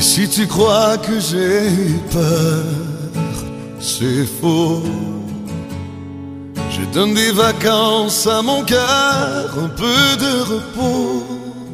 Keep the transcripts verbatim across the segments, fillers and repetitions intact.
Et si tu crois que j'ai peur, c'est faux. Je donne des vacances à mon cœur, un peu de repos.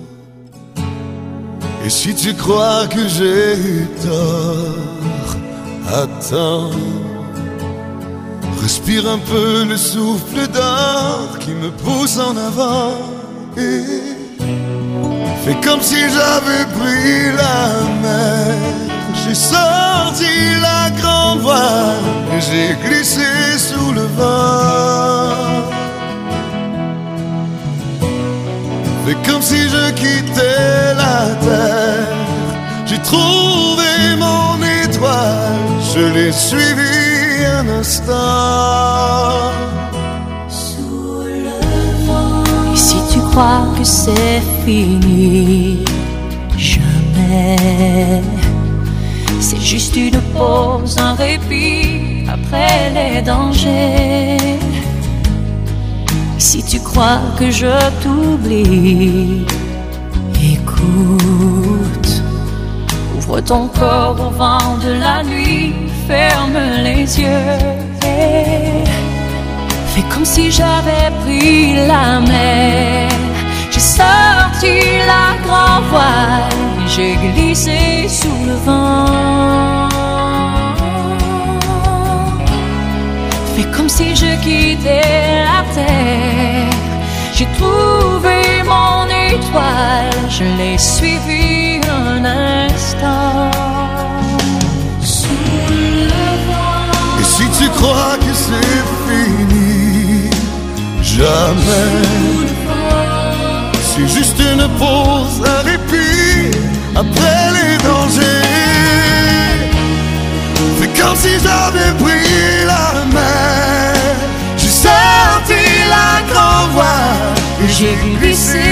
Et si tu crois que j'ai tort, attends. Respire un peu le souffle d'or qui me pousse en avant. Et fais comme si j'avais pris la mer. J'ai sorti la grande voile et j'ai glissé sous le vent. Fais comme si je quittais la terre. J'ai trouvé mon étoile, je l'ai suivi un instant. Sous le vent. Et si tu crois que c'est fini, jamais. C'est juste une pause, un répit après les dangers. Et si tu crois que je t'oublie, écoute. Ouvre ton corps au vent de la nuit, ferme les yeux et fais comme si j'avais pris la mer. J'ai sorti la grande voile et j'ai glissé sous le vent. Fais comme si je quittais la terre. J'ai trouvé mon étoile, je l'ai suivi un instant. Sous le vent. Et si tu crois que c'est fini, jamais. C'est juste une pause, un répit après les dangers. Fais comme si j'avais pris la mer. J'ai sorti la grande voile et j'ai glissé